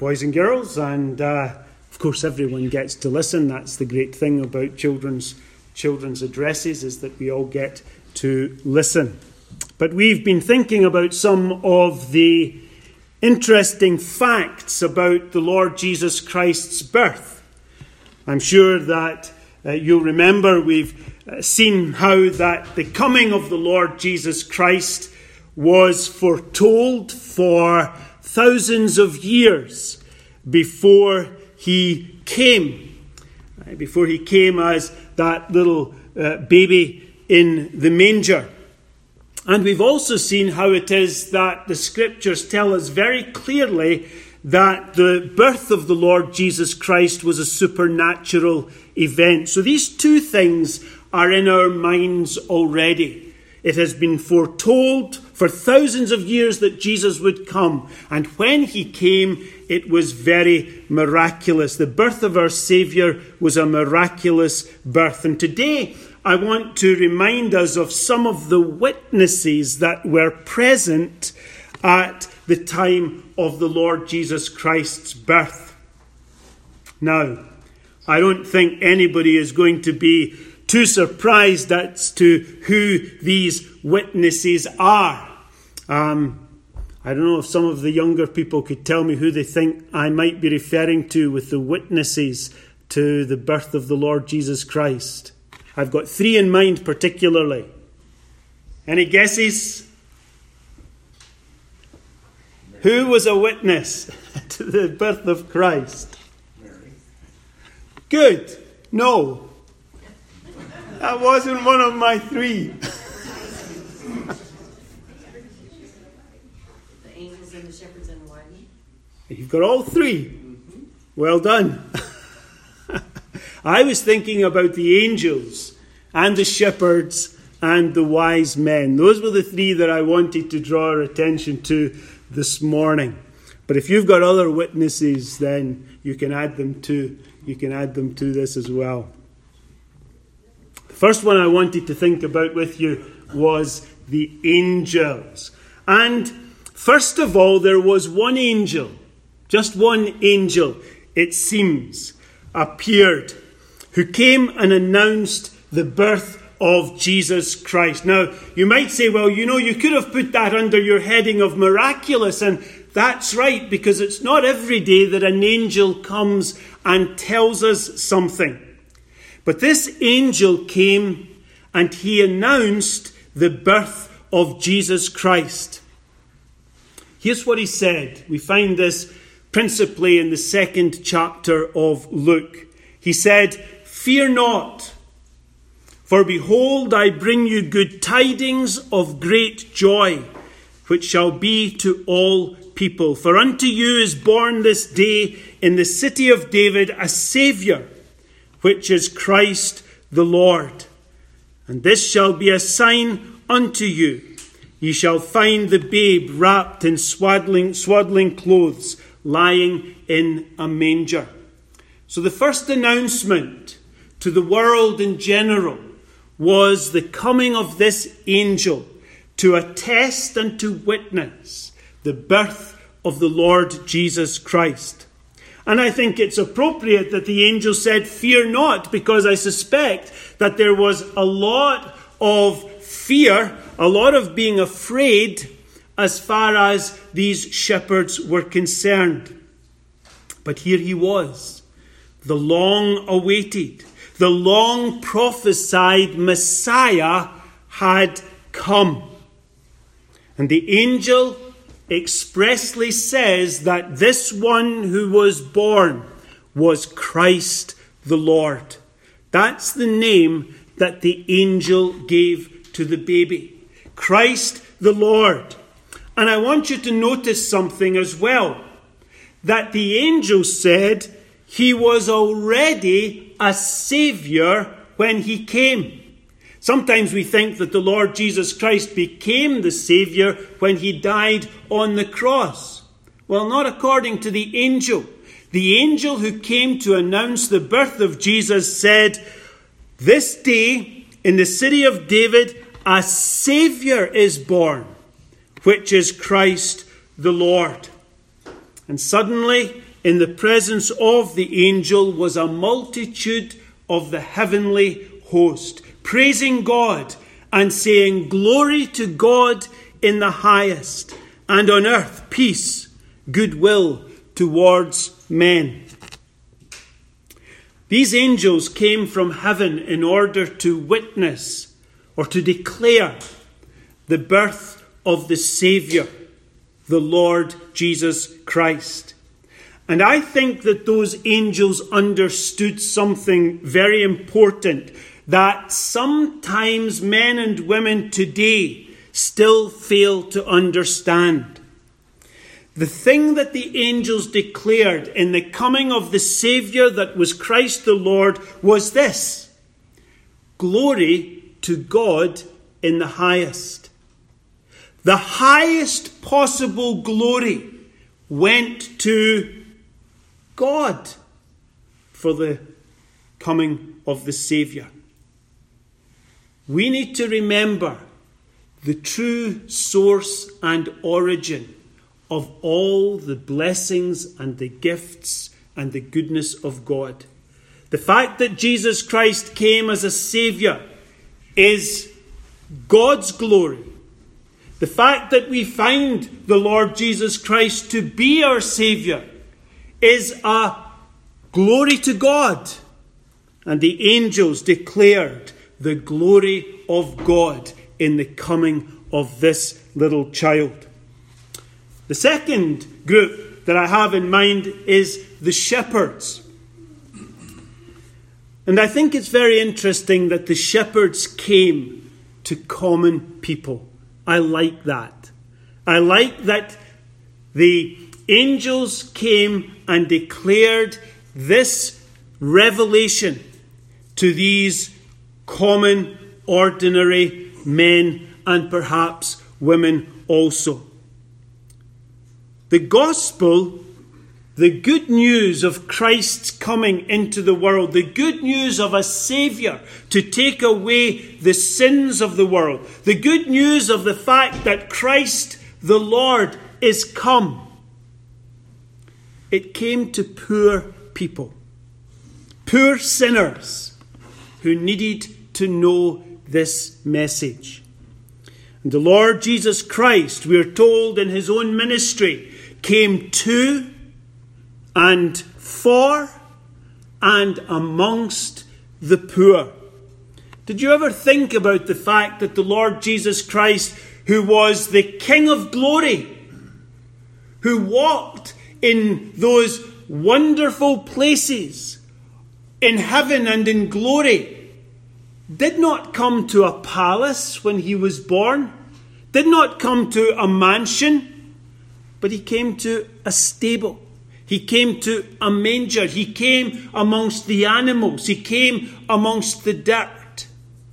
boys and girls, and of course everyone gets to listen. That's the great thing about children's addresses, is that we all get to listen. But we've been thinking about some of the interesting facts about the Lord Jesus Christ's birth. I'm sure that you'll remember we've seen how that the coming of the Lord Jesus Christ was foretold for thousands of years before he came. Before he came as that little baby in the manger. And we've also seen how it is that the scriptures tell us very clearly that the birth of the Lord Jesus Christ was a supernatural event. So these two things are in our minds already. It has been foretold for thousands of years that Jesus would come. And when he came, it was very miraculous. The birth of our Saviour was a miraculous birth. And today, I want to remind us of some of the witnesses that were present at the time of the Lord Jesus Christ's birth. Now, I don't think anybody is going to be too surprised as to who these witnesses are. I don't know if some of the younger people could tell me who they think I might be referring to with the witnesses to the birth of the Lord Jesus Christ. I've got three in mind particularly. Any guesses? Who was a witness to the birth of Christ? Mary. Good. No. That wasn't one of my three. The angels and the shepherds and the wise men. You've got all three. Mm-hmm. Well done. I was thinking about the angels and the shepherds and the wise men. Those were the three that I wanted to draw our attention to this morning. But if you've got other witnesses, then you can add them to this as well. The first one I wanted to think about with you was the angels. And first of all, there was one angel, just one angel, it seems, appeared, who came and announced the birth of Jesus Christ. Now, you might say, well, you could have put that under your heading of miraculous, and that's right, because it's not every day that an angel comes and tells us something. But this angel came and he announced the birth of Jesus Christ. Here's what he said. We find this principally in the 2nd chapter of Luke. He said, "Fear not, for behold, I bring you good tidings of great joy, which shall be to all people. For unto you is born this day in the city of David a Saviour, which is Christ the Lord. And this shall be a sign unto you. Ye shall find the babe wrapped in swaddling clothes, lying in a manger." So the first announcement to the world in general was the coming of this angel to attest and to witness the birth of the Lord Jesus Christ. And I think it's appropriate that the angel said, "Fear not," because I suspect that there was a lot of fear, a lot of being afraid as far as these shepherds were concerned. But here he was, the long-awaited, the long-prophesied Messiah had come. And the angel expressly says that this one who was born was Christ the Lord. That's the name that the angel gave to the baby. Christ the Lord. And I want you to notice something as well. That the angel said he was already a Saviour when he came. Sometimes we think that the Lord Jesus Christ became the Saviour when he died on the cross. Well, not according to the angel. The angel who came to announce the birth of Jesus said, "This day in the city of David, a Saviour is born, which is Christ the Lord." And suddenly in the presence of the angel was a multitude of the heavenly host, praising God and saying, "Glory to God in the highest, and on earth peace, goodwill towards men." These angels came from heaven in order to witness or to declare the birth of the Saviour, the Lord Jesus Christ. And I think that those angels understood something very important that sometimes men and women today still fail to understand. The thing that the angels declared in the coming of the Saviour that was Christ the Lord was this: glory to God in the highest. The highest possible glory went to God for the coming of the Saviour. We need to remember the true source and origin of all the blessings and the gifts and the goodness of God. The fact that Jesus Christ came as a Saviour is God's glory. The fact that we find the Lord Jesus Christ to be our Saviour is a glory to God. And the angels declared the glory of God in the coming of this little child. The second group that I have in mind is the shepherds. And I think it's very interesting that the shepherds came to common people. I like that. I like that the angels came and declared this revelation to these common, ordinary men and perhaps women also. The gospel, the good news of Christ's coming into the world, the good news of a Saviour to take away the sins of the world, the good news of the fact that Christ the Lord is come. It came to poor people, poor sinners who needed to know this message. And the Lord Jesus Christ, we are told in his own ministry, came to and for and amongst the poor. Did you ever think about the fact that the Lord Jesus Christ, who was the King of glory, who walked in those wonderful places in heaven and in glory, did not come to a palace when he was born, did not come to a mansion, but he came to a stable. He came to a manger. He came amongst the animals. He came amongst the dirt.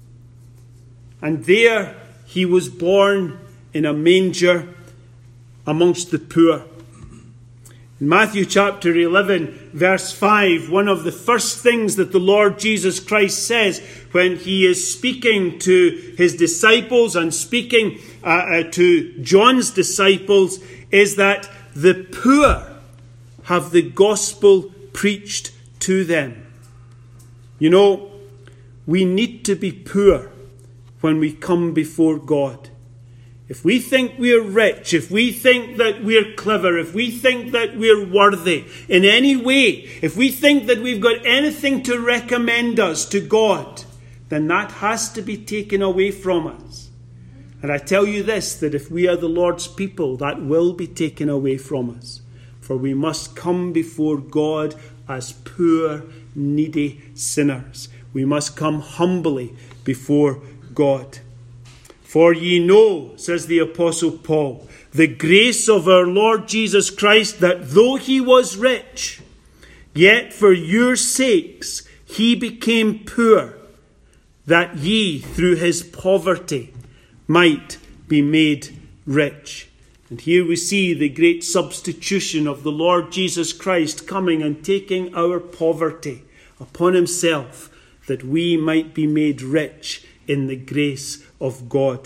And there he was born in a manger amongst the poor. In Matthew chapter 11, verse 5, one of the first things that the Lord Jesus Christ says when he is speaking to his disciples and speaking to John's disciples is that the poor have the gospel preached to them. You know, we need to be poor when we come before God. If we think we're rich, if we think that we're clever, if we think that we're worthy in any way, if we think that we've got anything to recommend us to God, then that has to be taken away from us. And I tell you this, that if we are the Lord's people, that will be taken away from us. For we must come before God as poor, needy sinners. We must come humbly before God. For ye know, says the Apostle Paul, the grace of our Lord Jesus Christ, that though he was rich, yet for your sakes he became poor, that ye through his poverty might be made rich. And here we see the great substitution of the Lord Jesus Christ coming and taking our poverty upon himself, that we might be made rich in the grace of God.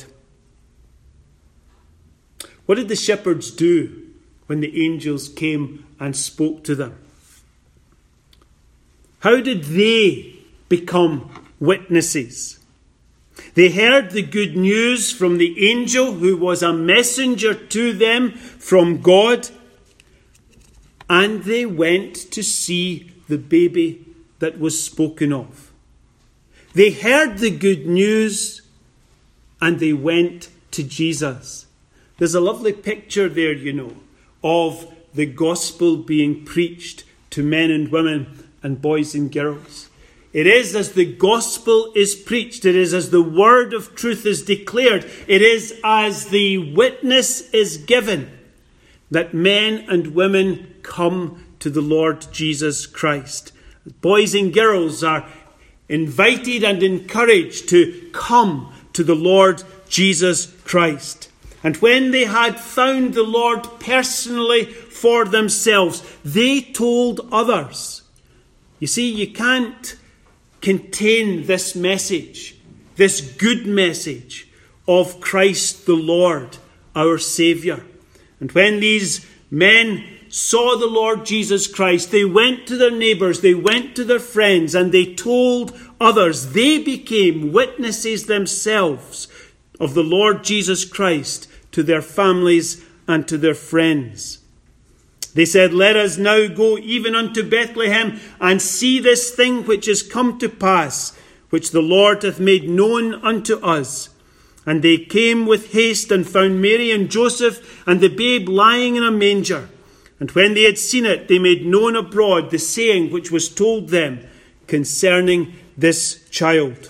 What did the shepherds do when the angels came and spoke to them? How did they become witnesses? They heard the good news from the angel who was a messenger to them from God, and they went to see the baby that was spoken of. They heard the good news and they went to Jesus. There's a lovely picture there, of the gospel being preached to men and women and boys and girls. It is as the gospel is preached. It is as the word of truth is declared. It is as the witness is given that men and women come to the Lord Jesus Christ. Boys and girls are invited and encouraged to come to the Lord Jesus Christ. And when they had found the Lord personally for themselves, they told others. You see, you can't contain this message, this good message of Christ the Lord, our Saviour. And when these men saw the Lord Jesus Christ, they went to their neighbours, they went to their friends, and they told others. They became witnesses themselves of the Lord Jesus Christ to their families and to their friends. They said, "Let us now go even unto Bethlehem and see this thing which is come to pass, which the Lord hath made known unto us." And they came with haste and found Mary and Joseph and the babe lying in a manger. And when they had seen it, they made known abroad the saying which was told them concerning this child.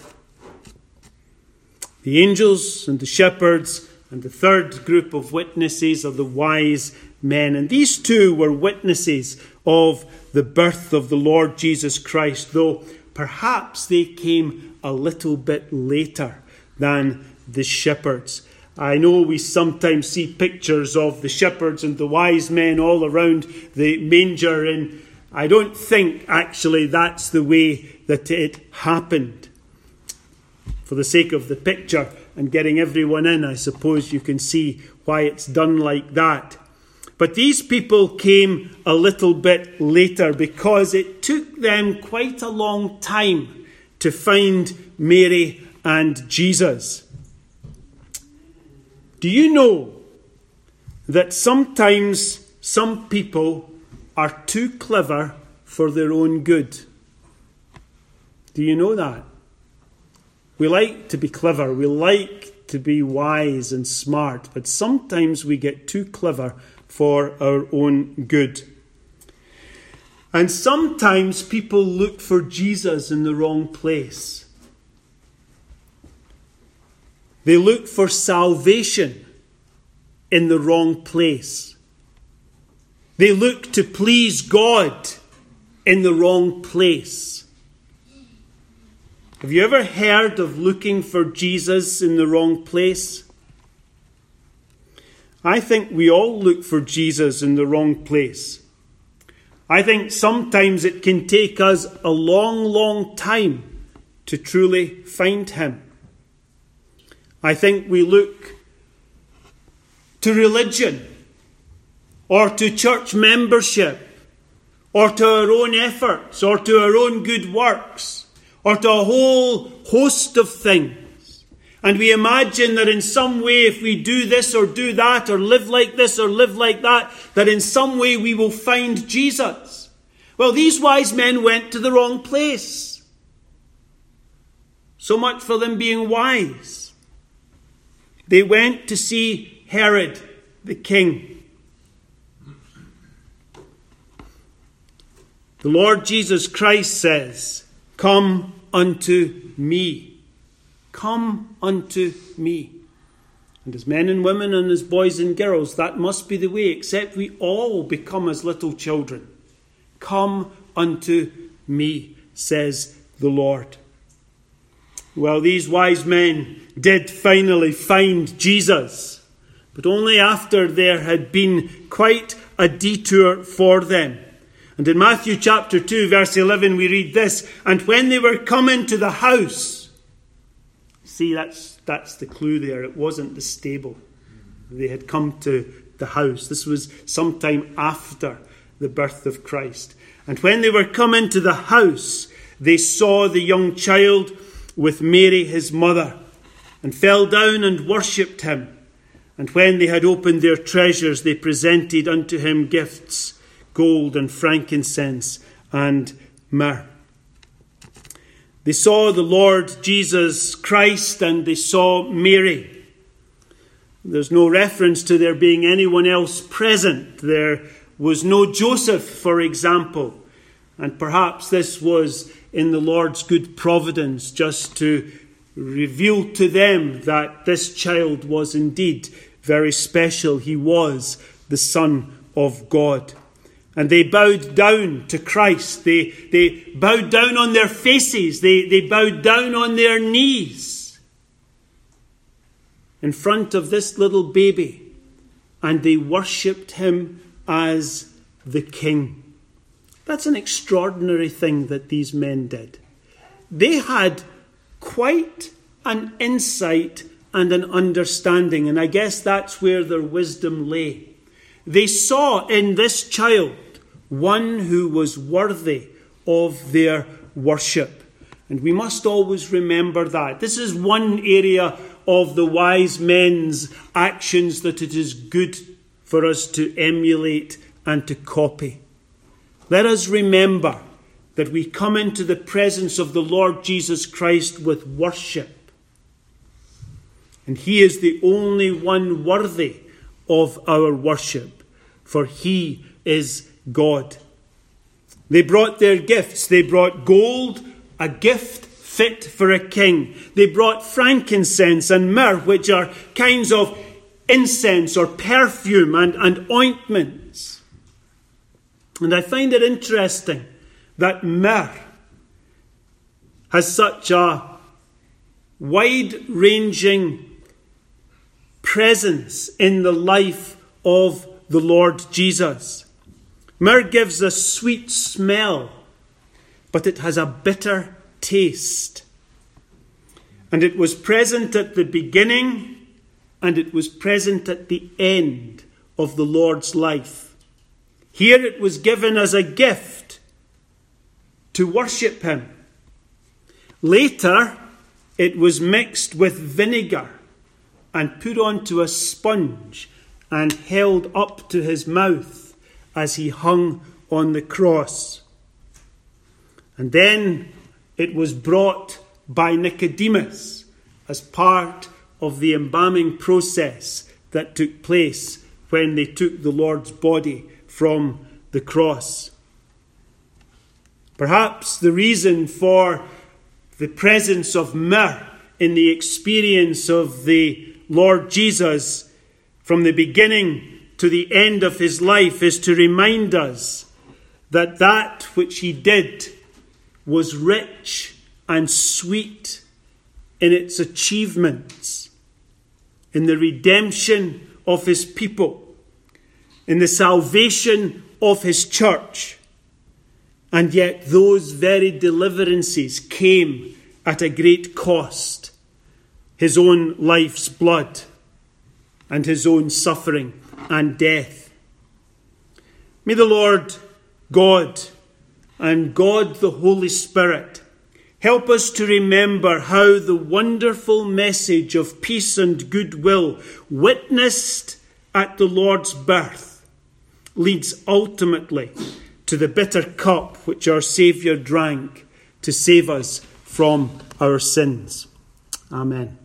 The angels and the shepherds and the third group of witnesses are the wise men. And these two were witnesses of the birth of the Lord Jesus Christ, though perhaps they came a little bit later than the shepherds. I know we sometimes see pictures of the shepherds and the wise men all around the manger, and I don't think actually that's the way that it happened. For the sake of the picture and getting everyone in, I suppose you can see why it's done like that. But these people came a little bit later because it took them quite a long time to find Mary and Jesus. Do you know that sometimes some people are too clever for their own good? Do you know that? We like to be clever, we like to be wise and smart, but sometimes we get too clever for our own good. And sometimes people look for Jesus in the wrong place. They look for salvation in the wrong place. They look to please God in the wrong place. Have you ever heard of looking for Jesus in the wrong place? I think we all look for Jesus in the wrong place. I think sometimes it can take us a long, long time to truly find him. I think we look to religion or to church membership or to our own efforts or to our own good works or to a whole host of things. And we imagine that in some way, if we do this or do that or live like this or live like that, that in some way we will find Jesus. Well, these wise men went to the wrong place. So much for them being wise. They went to see Herod the king. The Lord Jesus Christ says, "Come unto me. Come unto me." And as men and women and as boys and girls, that must be the way, except we all become as little children. Come unto me, says the Lord. Well, these wise men did finally find Jesus, but only after there had been quite a detour for them. And in Matthew chapter 2, verse 11, we read this, "And when they were come into the house," see, that's the clue there. It wasn't the stable. They had come to the house. This was sometime after the birth of Christ. And when they were come into the house, they saw the young child with Mary his mother, and fell down and worshipped him. And when they had opened their treasures, they presented unto him gifts, gold and frankincense and myrrh. They saw the Lord Jesus Christ and they saw Mary. There's no reference to there being anyone else present. There was no Joseph, for example. And perhaps this was in the Lord's good providence, just to reveal to them that this child was indeed very special. He was the Son of God. And they bowed down to Christ. They bowed down on their faces. They bowed down on their knees in front of this little baby, and they worshipped him as the King. That's an extraordinary thing that these men did. They had quite an insight and an understanding, and I guess that's where their wisdom lay. They saw in this child one who was worthy of their worship. And we must always remember that. This is one area of the wise men's actions that it is good for us to emulate and to copy. Let us remember that we come into the presence of the Lord Jesus Christ with worship. And he is the only one worthy of our worship, for he is God. They brought their gifts. They brought gold, a gift fit for a king. They brought frankincense and myrrh, which are kinds of incense or perfume and ointments. And I find it interesting that myrrh has such a wide-ranging presence in the life of the Lord Jesus. Myrrh gives a sweet smell, but it has a bitter taste. And it was present at the beginning, and it was present at the end of the Lord's life. Here it was given as a gift to worship him. Later, it was mixed with vinegar and put onto a sponge and held up to his mouth as he hung on the cross. And then it was brought by Nicodemus as part of the embalming process that took place when they took the Lord's body from the cross. Perhaps the reason for the presence of myrrh in the experience of the Lord Jesus from the beginning to the end of his life is to remind us that that which he did was rich and sweet in its achievements, in the redemption of his people, in the salvation of his church. And yet those very deliverances came at a great cost. His own life's blood and his own suffering and death. May the Lord God and God the Holy Spirit help us to remember how the wonderful message of peace and goodwill witnessed at the Lord's birth leads ultimately to the bitter cup which our Saviour drank to save us from our sins. Amen.